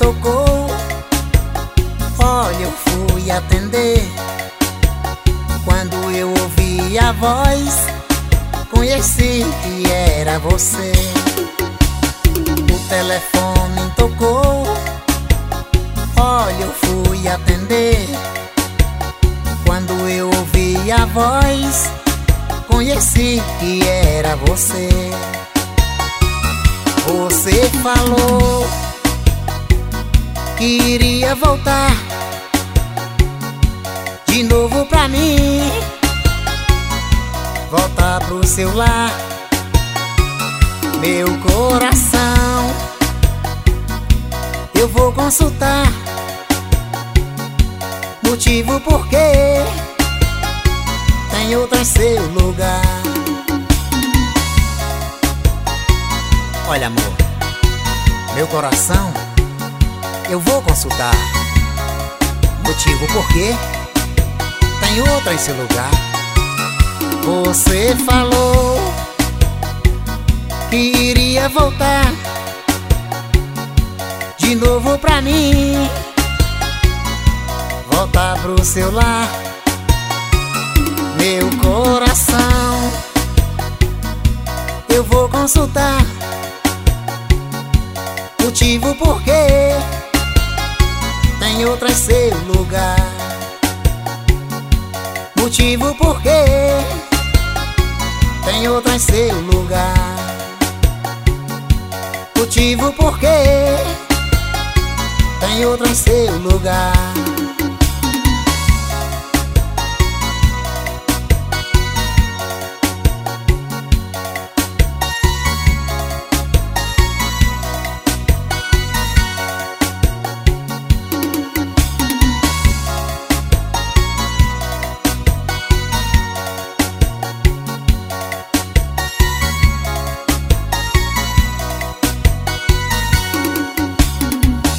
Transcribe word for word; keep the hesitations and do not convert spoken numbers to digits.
tocou. Olha, eu fui atender. Quando eu ouvi a voz, conheci que era você. O telefone tocou. Olha, eu fui atender. Quando eu ouvi a voz, conheci que era você. Você falou que iria voltar de novo pra mim, voltar pro seu lar. Meu coração eu vou consultar, motivo porque tem outra em seu lugar. Olha, amor, meu coração eu vou consultar, motivo porque tem outra em seu lugar. Você falou que iria voltar de novo pra mim, voltar pro seu lar. Meu coração eu vou consultar, motivo porque tem outra em seu lugar. Motivo porque tem outra em seu lugar. Motivo porque tem outra em seu lugar.